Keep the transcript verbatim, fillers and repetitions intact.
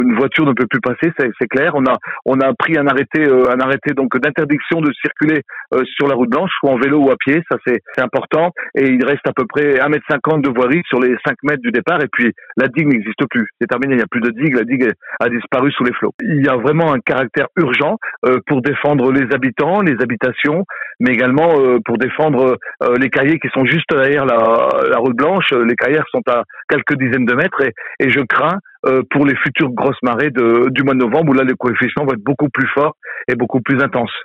Une voiture ne peut plus passer, c'est, c'est clair. On a, on a pris un arrêté, euh, un arrêté donc d'interdiction de circuler euh, sur la route blanche, soit en vélo ou à pied. Ça, c'est, c'est important. Et il reste à peu près un mètre cinquante de voirie sur les cinq mètres du départ. Et puis, la digue n'existe plus. C'est terminé. Il n'y a plus de digue. La digue a disparu sous les flots. Il y a vraiment un caractère urgent euh, pour défendre les habitants, les habitations, mais également euh, pour défendre euh, les carriers qui sont juste derrière la, la route blanche. Les carrières sont à quelques dizaines de mètres et, et je crains euh, pour les futures grosses marées de, du mois de novembre où là les coefficients vont être beaucoup plus forts et beaucoup plus intenses.